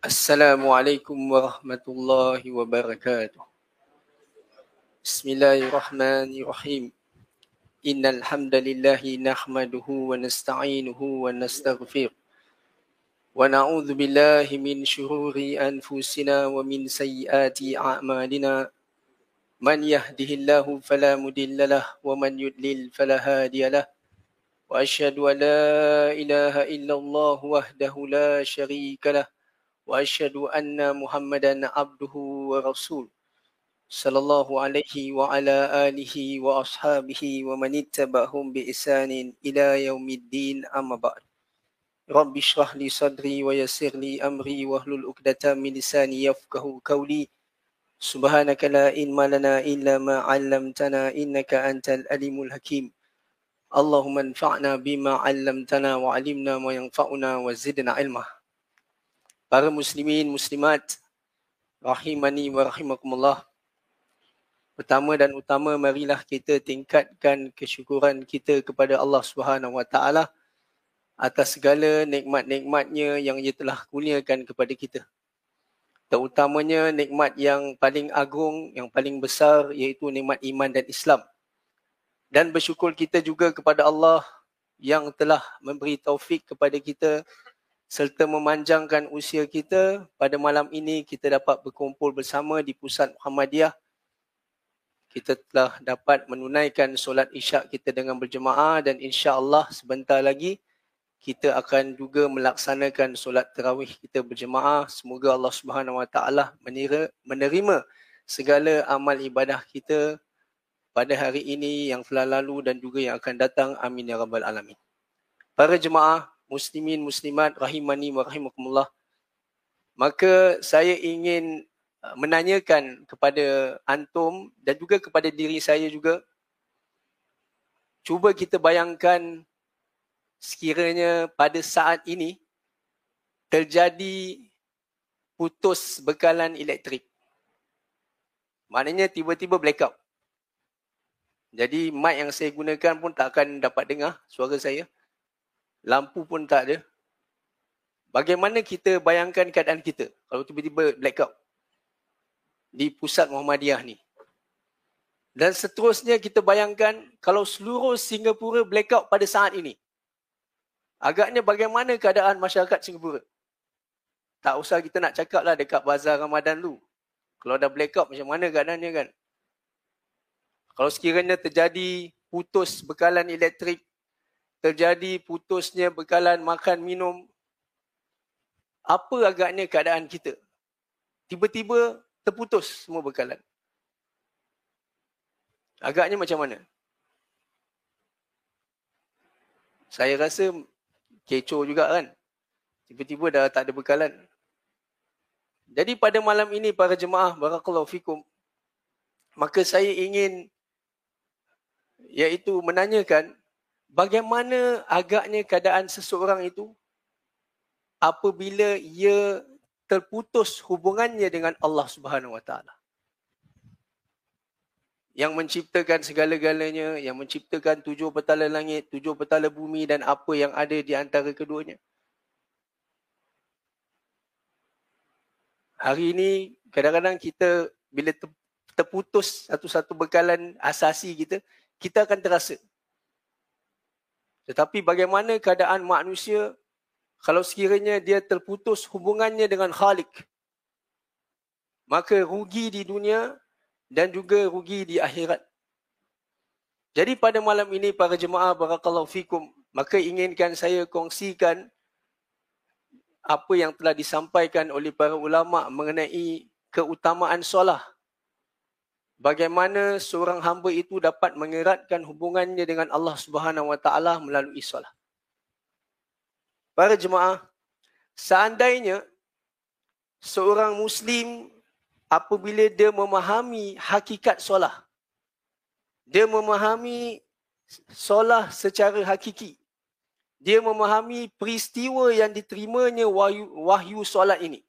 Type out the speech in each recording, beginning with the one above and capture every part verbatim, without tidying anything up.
Assalamualaikum warahmatullahi wabarakatuh. Bismillahirrahmanirrahim. Innal hamdalillahi nahmaduhu wa nasta'inuhu wa nastaghfir. Wa na'udzu billahi min shururi anfusina wa min sayyiati a'malina. Man yahdihillahu fala mudilla lahu wa man yudlil fala hadiya lahu. Wa asyhadu an la ilaha illallah wahdahu la syarika lahu. Wa asyhadu anna Muhammadan abduhu wa rasuluh. Sallallahu alaihi wa ala alihi wa ashabihi wa man ittaba'ahum bi ihsanin ila yaumiddin, amma ba'd. Rabbi shrah li sadri wa yassir li amri wahlul 'uqdatam min lisani yafqahu qawli. Subhanaka la ilma lana illa ma 'allamtana innaka antal alimul hakim. Allahumma anfa'na bima 'allamtana wa 'allimna ma yanfa'una wa zidna ilma. Para muslimin muslimat rahimani wa rahimakumullah. Pertama dan utama, marilah kita tingkatkan kesyukuran kita kepada Allah Subhanahu Wa Taala atas segala nikmat-nikmatnya yang Ia telah kurniakan kepada kita. Terutamanya nikmat yang paling agung, yang paling besar, iaitu nikmat iman dan Islam. Dan bersyukur kita juga kepada Allah yang telah memberi taufik kepada kita serta memanjangkan usia kita. Pada malam ini kita dapat berkumpul bersama di Pusat Muhammadiyah. Kita telah dapat menunaikan solat isyak kita dengan berjemaah dan insya-Allah sebentar lagi kita akan juga melaksanakan solat tarawih kita berjemaah. Semoga Allah Subhanahu Wa Taala menerima segala amal ibadah kita pada hari ini yang telah lalu dan juga yang akan datang. Amin ya rabbal alamin. Para jemaah muslimin muslimat rahimani wa rahimakumullah. Maka saya ingin menanyakan kepada antum dan juga kepada diri saya juga, cuba kita bayangkan sekiranya pada saat ini terjadi putus bekalan elektrik. Maknanya tiba-tiba blackout. Jadi mic yang saya gunakan pun tak akan dapat dengar suara saya. Lampu pun tak ada. Bagaimana kita bayangkan keadaan kita kalau tiba-tiba blackout di Pusat Muhammadiyah ni? Dan seterusnya kita bayangkan kalau seluruh Singapura blackout pada saat ini. Agaknya bagaimana keadaan masyarakat Singapura? Tak usah kita nak cakap lah dekat bazar Ramadan dulu. Kalau dah blackout macam mana keadaannya kan? Kalau sekiranya terjadi putus bekalan elektrik, terjadi putusnya bekalan makan minum, apa agaknya keadaan kita? Tiba-tiba terputus semua bekalan. Agaknya macam mana? Saya rasa kecoh juga kan? Tiba-tiba dah tak ada bekalan. Jadi pada malam ini para jemaah, barakallahu fikum, maka saya ingin iaitu menanyakan bagaimana agaknya keadaan seseorang itu apabila ia terputus hubungannya dengan Allah Subhanahu Wa Taala, yang menciptakan segala-galanya, yang menciptakan tujuh petala langit, tujuh petala bumi dan apa yang ada di antara keduanya. Hari ini kadang-kadang kita bila terputus satu-satu bekalan asasi kita, kita akan terasa. Tetapi bagaimana keadaan manusia kalau sekiranya dia terputus hubungannya dengan Khalik? Maka rugi di dunia dan juga rugi di akhirat. Jadi pada malam ini para jemaah, barakallahu fikum, maka inginkan saya kongsikan apa yang telah disampaikan oleh para ulama mengenai keutamaan solah. Bagaimana seorang hamba itu dapat mengeratkan hubungannya dengan Allah Subhanahu Wa Taala melalui solah. Para jemaah, seandainya seorang Muslim apabila dia memahami hakikat solah, dia memahami solah secara hakiki, dia memahami peristiwa yang diterimanya wahyu, wahyu solat ini,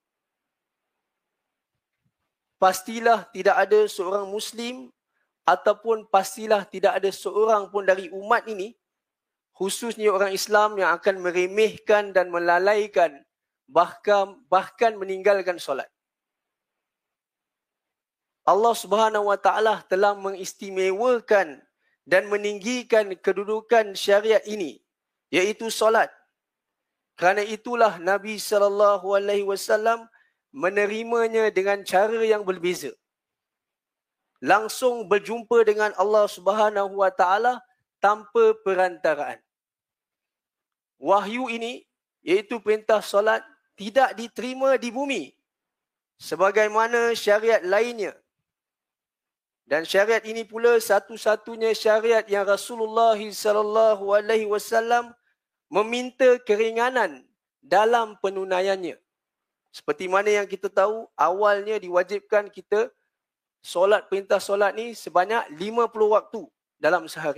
pastilah tidak ada seorang Muslim ataupun pastilah tidak ada seorang pun dari umat ini, khususnya orang Islam, yang akan meremehkan dan melalaikan bahkan bahkan meninggalkan solat. Allah Subhanahu wa taala telah mengistimewakan dan meninggikan kedudukan syariat ini, iaitu solat. Kerana itulah Nabi sallallahu alaihi wasallam menerimanya dengan cara yang berbeza. Langsung berjumpa dengan Allah Subhanahu wa taala tanpa perantaraan. Wahyu ini, iaitu perintah solat, tidak diterima di bumi sebagaimana syariat lainnya. Dan syariat ini pula satu-satunya syariat yang Rasulullah sallallahu alaihi wasallam meminta keringanan dalam penunaiannya. Seperti mana yang kita tahu, awalnya diwajibkan kita solat, perintah solat ni sebanyak lima puluh waktu dalam sehari.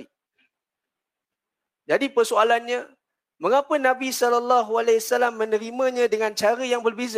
Jadi persoalannya, mengapa Nabi sallallahu alaihi wasallam menerimanya dengan cara yang berbeza?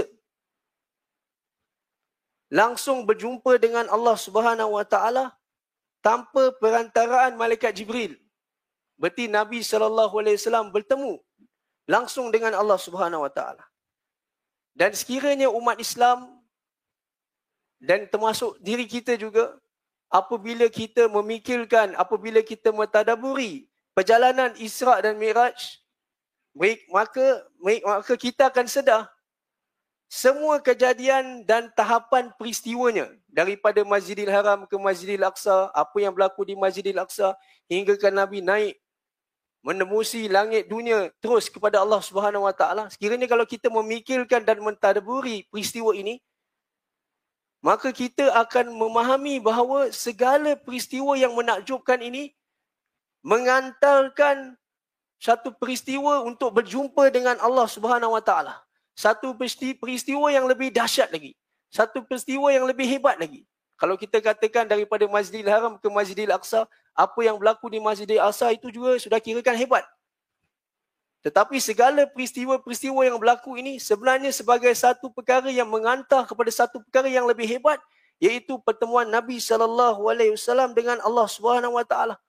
Langsung berjumpa dengan Allah Subhanahu wa taala tanpa perantaraan malaikat Jibril. Berarti Nabi sallallahu alaihi wasallam bertemu langsung dengan Allah Subhanahu wa taala. Dan sekiranya umat Islam dan termasuk diri kita juga, apabila kita memikirkan, apabila kita mentadaburi perjalanan Isra' dan Mi'raj, maka maka kita akan sedar semua kejadian dan tahapan peristiwanya, daripada Masjidil Haram ke Masjidil Aqsa, apa yang berlaku di Masjidil Aqsa, hingga kan Nabi naik menembusi langit dunia terus kepada Allah Subhanahu wa taala. Sekiranya kalau kita memikirkan dan mentadaburi peristiwa ini, maka kita akan memahami bahawa segala peristiwa yang menakjubkan ini mengantarkan satu peristiwa untuk berjumpa dengan Allah Subhanahu wa taala. Satu peristiwa yang lebih dahsyat lagi. Satu peristiwa yang lebih hebat lagi. Kalau kita katakan daripada Masjidil Haram ke Masjidil Aqsa, apa yang berlaku di Masjidil Aqsa itu juga sudah kirakan hebat. Tetapi segala peristiwa-peristiwa yang berlaku ini sebenarnya sebagai satu perkara yang mengantar kepada satu perkara yang lebih hebat, iaitu pertemuan Nabi sallallahu alaihi wasallam dengan Allah Subhanahu wa taala.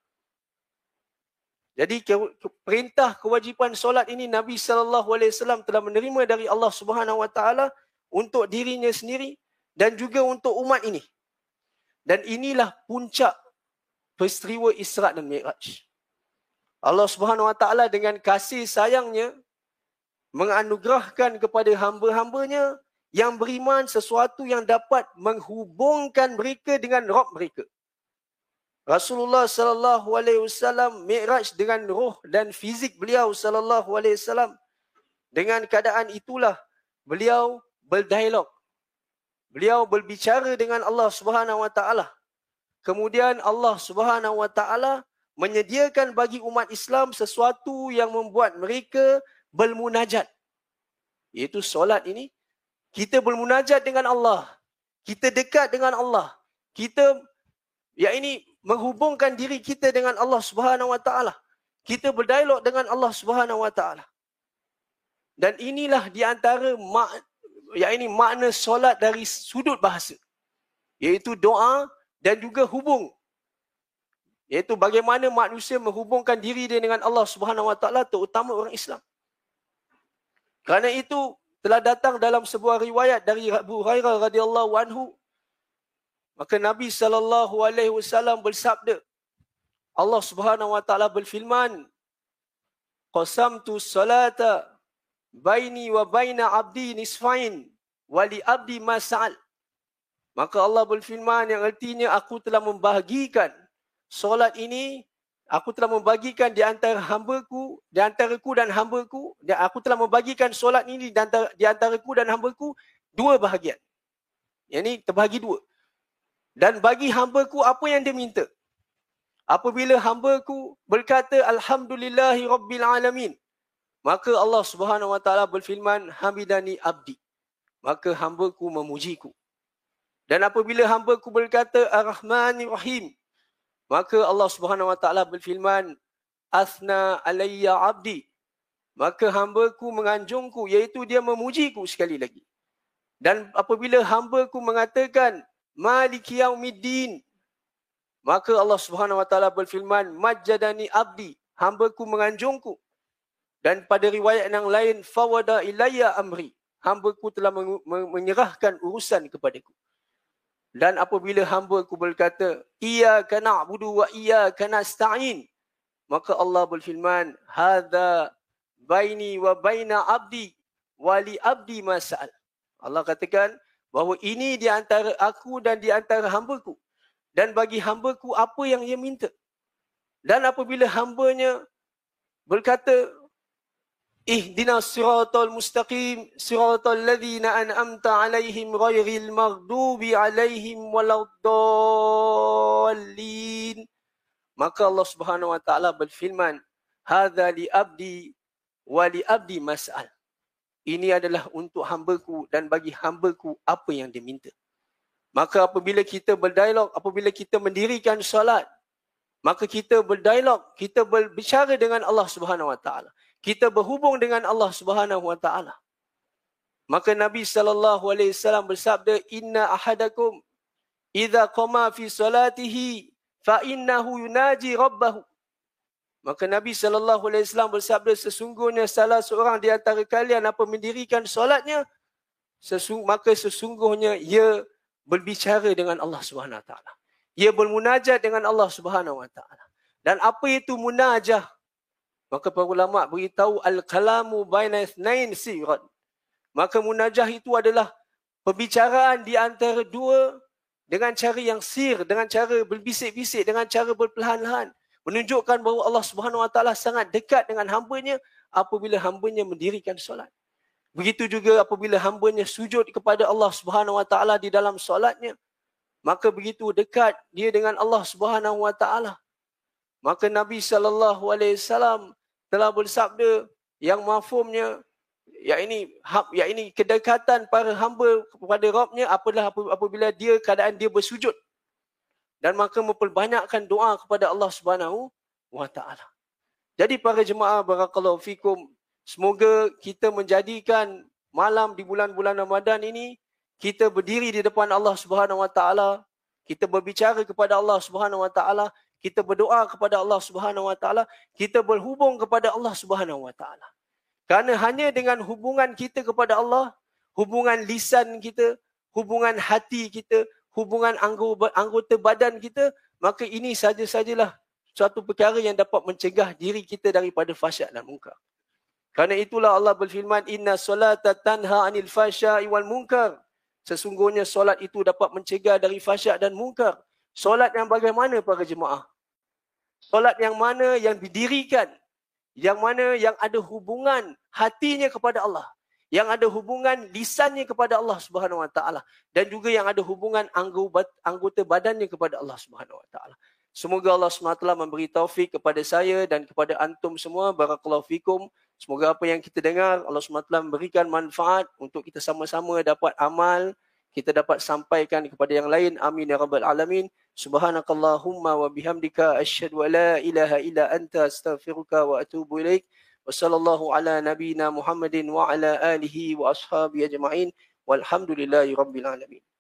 Jadi perintah kewajipan solat ini Nabi sallallahu alaihi wasallam telah menerima dari Allah Subhanahu wa taala untuk dirinya sendiri dan juga untuk umat ini. Dan inilah puncak peristiwa Isra' dan Mi'raj. Allah Subhanahu wa taala dengan kasih sayangnya menganugerahkan kepada hamba-hambanya yang beriman sesuatu yang dapat menghubungkan mereka dengan Rabb mereka. Rasulullah sallallahu alaihi wasallam Mi'raj dengan roh dan fizik beliau sallallahu alaihi wasallam. Dengan keadaan itulah beliau berdialog. Beliau berbicara dengan Allah Subhanahu wa taala. Kemudian Allah Subhanahu wa taala menyediakan bagi umat Islam sesuatu yang membuat mereka bermunajat. Iaitu solat ini, kita bermunajat dengan Allah. Kita dekat dengan Allah. Kita ya ini menghubungkan diri kita dengan Allah Subhanahu wa taala. Kita berdialog dengan Allah Subhanahu wa taala. Dan inilah di antara mak ya ini makna solat dari sudut bahasa, iaitu doa dan juga hubung, iaitu bagaimana manusia menghubungkan diri dia dengan Allah Subhanahu wa taala, terutama orang Islam. Kerana itu telah datang dalam sebuah riwayat dari Abu Hurairah radhiyallahu anhu, maka Nabi sallallahu alaihi wasallam bersabda, Allah Subhanahu wa taala berfirman, qasamtu salata baini wa baina abdi nisfain wali abdi ma sa'al. Maka Allah berfirman yang artinya, aku telah membahagikan solat ini, aku telah membagikan di antara hambaku, di antaraku dan hambaku, dan aku telah membagikan solat ini di antara di antaraku dan hambaku dua bahagian. Yang ini terbahagi dua. Dan bagi hambaku apa yang dia minta. Apabila hambaku berkata alhamdulillahi rabbil alamin, maka Allah Subhanahu wa taala berfirman, hamidani abdi. Maka hambaku memujiku. Dan apabila hambaku berkata ar-rahmanir rahim, maka Allah Subhanahu wa taala berfirman, asna alayya abdi. Maka hambaku menganjungku, iaitu dia memujiku sekali lagi. Dan apabila hambaku mengatakan maliki yaumiddin, maka Allah Subhanahu wa taala berfirman, majjadani abdi. Hambaku menganjungku. Dan pada riwayat yang lain, fawada ilayya amri. hamba-Ku telah menyerahkan urusan kepadaku. Dan apabila hamba-Ku berkata, iyyaka na'budu wa iyyaka nasta'in, maka Allah berfirman, hadza baini wa baina abdi wa li abdi ma sa'al. Allah katakan bahawa ini di antara aku dan di antara hamba-Ku, dan bagi hamba-Ku apa yang ia minta. Dan apabila hambanya berkata, ihdinas siratal mustaqim siratal ladzina an'amta alaihim ghairil maghdubi alaihim waladdallin, maka Allah Subhanahu wa taala berfirman, hadza li abdi wa li abdi mas'al. Ini adalah untuk hamba-Ku dan bagi hamba-Ku apa yang dia minta. Maka apabila kita berdialog, apabila kita mendirikan solat, maka kita berdialog, kita berbicara dengan Allah Subhanahu wa taala. Kita berhubung dengan Allah Subhanahu wa taala. Maka Nabi sallallahu alaihi wasallam bersabda, inna ahadakum idza qama fi salatihi fa innahu yunaji rabbahu. Maka Nabi sallallahu alaihi wasallam bersabda, sesungguhnya salah seorang di antara kalian apa mendirikan solatnya, sesung, maka sesungguhnya ia berbicara dengan Allah Subhanahu wa taala. Ia bermunajat dengan Allah Subhanahu wa taala. Dan apa itu munajah? Maka para ulama beritahu, al-kalamu baina itsnain sirran. Maka munajah itu adalah perbicaraan di antara dua dengan cara yang sir, dengan cara berbisik-bisik, dengan cara berperlahan-lahan, menunjukkan bahawa Allah Subhanahu wa taala sangat dekat dengan hamba-Nya apabila hamba-Nya mendirikan solat. Begitu juga apabila hamba-Nya sujud kepada Allah Subhanahu wa taala di dalam solatnya, maka begitu dekat dia dengan Allah Subhanahu wa taala. Maka Nabi sallallahu alaihi wasallam telah bersabda yang mafhumnya, yakni yakni kedekatan para hamba kepada Rabb-Nya adalah apabila dia keadaan dia bersujud, dan maka memperbanyakkan doa kepada Allah Subhanahu wa taala. Jadi para jemaah barakallahu fikum, semoga kita menjadikan malam di bulan-bulan Ramadan ini kita berdiri di depan Allah Subhanahu wa taala, kita berbicara kepada Allah Subhanahu wa taala, kita berdoa kepada Allah Subhanahu wa taala, kita berhubung kepada Allah Subhanahu wa taala. Kerana hanya dengan hubungan kita kepada Allah, hubungan lisan kita, hubungan hati kita, hubungan anggota badan kita, maka ini saja-sajalah suatu perkara yang dapat mencegah diri kita daripada fahsyat dan munkar. Kerana itulah Allah berfirman, inna solata tanha anil fahsya'i wal munkar. Sesungguhnya solat itu dapat mencegah dari fahsyat dan munkar. Solat yang bagaimana para jemaah? Solat yang mana yang didirikan, yang mana yang ada hubungan hatinya kepada Allah, yang ada hubungan lisannya kepada Allah Subhanahu wa taala, dan juga yang ada hubungan anggota badannya kepada Allah Subhanahu wa taala. Semoga Allah Subhanahu wa taala memberi taufik kepada saya dan kepada antum semua. Barakallahu fikum. Semoga apa yang kita dengar Allah Subhanahu wa taala memberikan manfaat untuk kita sama-sama dapat amal, kita dapat sampaikan kepada yang lain. Amin ya rabbal alamin. Subhanakallahumma wa bihamdika asyhadu an la ilaha illa anta astaghfiruka wa atubu ilaik. Wa sallallahu ala nabiyyina Muhammadin wa ala alihi wa ashabihi ajma'in. Walhamdulillahi rabbil alamin.